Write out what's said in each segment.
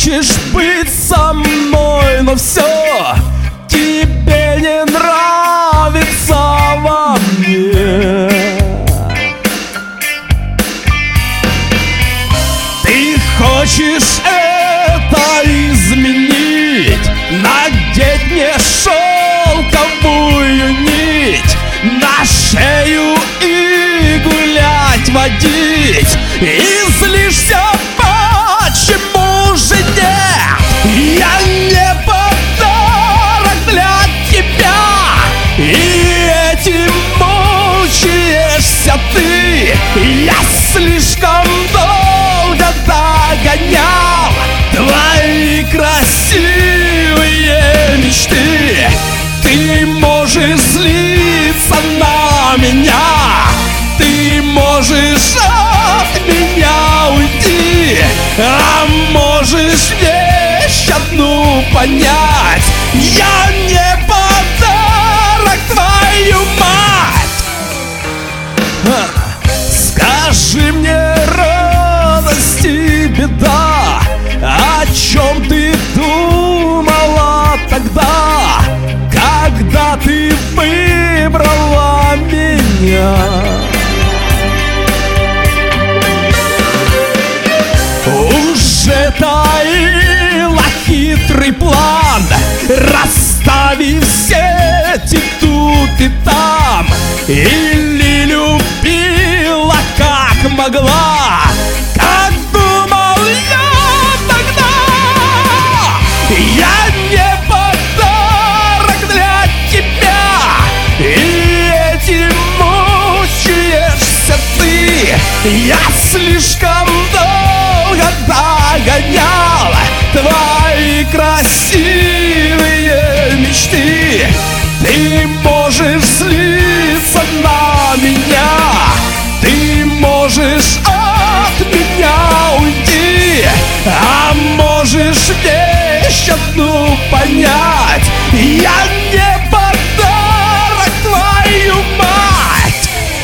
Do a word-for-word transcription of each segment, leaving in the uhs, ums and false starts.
хочешь быть со мной, но все тебе не нравится во мне. Ты хочешь это изменить, надеть мне шелковую нить на шею и гулять водить. И злишься, почему же нет? Я не подарок для тебя, и этим мучаешься ты. Я слишком долго догонял твои красивые мечты. Ты можешь злиться на меня, ты можешь от меня уйти, а можешь вещь одну понять: я не подарок, твою мать. Скажи мне, радость и беда, о чем ты думала тогда, когда ты выбрала меня? Уже таила хитрый план, расставив сети тут и там, или любила как могла, как думал я тогда. Я не подарок для тебя, и этим мучаешься ты. Я слишком долго догонял твои красивые мечты. Ты можешь злиться на меня, ты можешь от меня уйти, а можешь вещь одну понять: я не подарок, твою мать.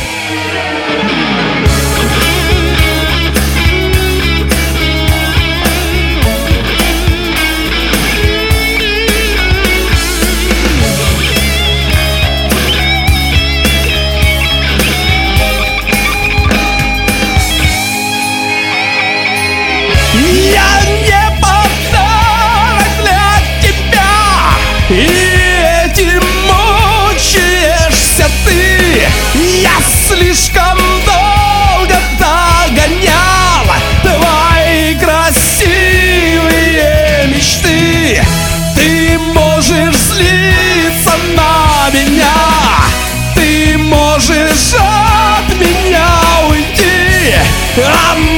Я не подарок для тебя, и этим мучаешься ты. Я слишком долго догонял твои красивые мечты. Ты можешь злиться на меня, ты можешь от меня уйти, а